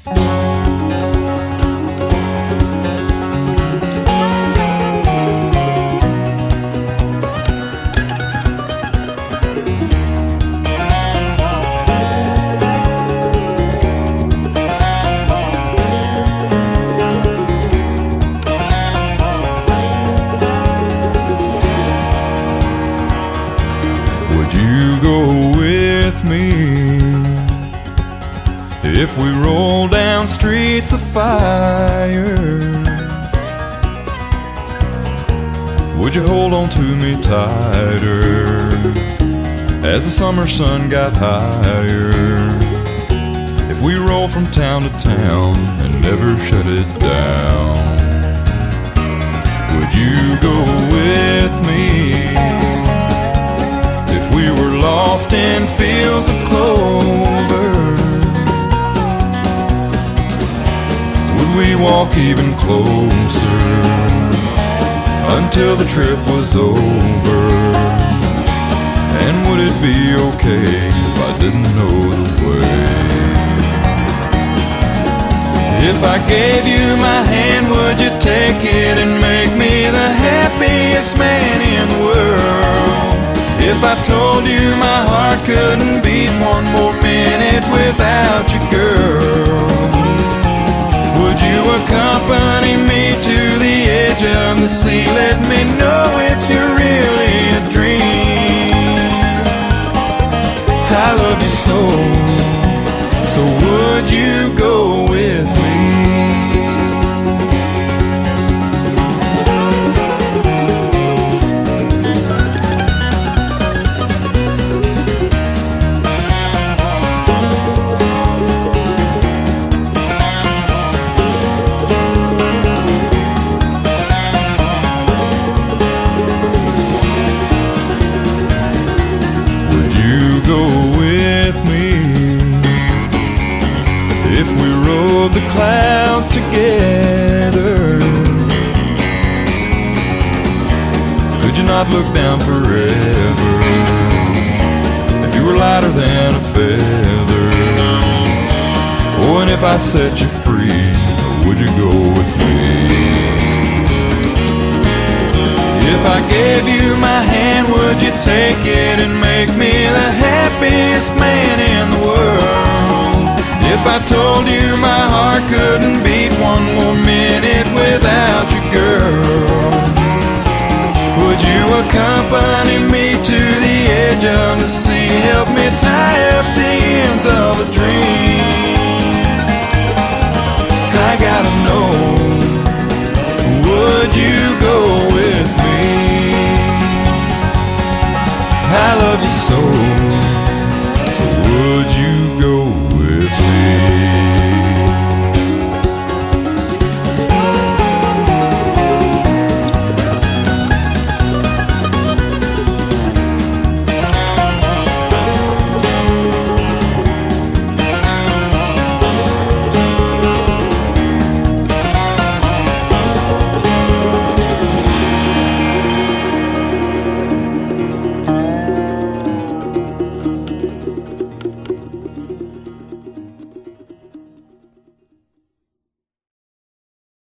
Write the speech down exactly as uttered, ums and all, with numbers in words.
You go with me if we roll down streets of fire? Would you hold on to me tighter as the summer sun got higher? If we roll from town to town and never shut it down, would you go with me? If we were lost in fields of clover, would we walk even closer until the trip was over? And would it be okay if I didn't know the way? If I gave you my hand, would you take it and make me the happiest man in the world? If I told you my heart couldn't beat one more minute without you, girl, would you accompany me to the edge of the sea? Let me know if you're really a dream. I love you so, so would you go with me? Go with me if we rode the clouds together? Could you not look down forever if you were lighter than a feather? Oh, and if I set you free, would you go with me? If I gave you my hand, would you take it and make me the happiest man in the world? If I told you my heart couldn't beat one more minute without you, girl, would you accompany me to the edge of the sea? Help me tie up the ends of a dream. I gotta know, would you go with me? I love you so.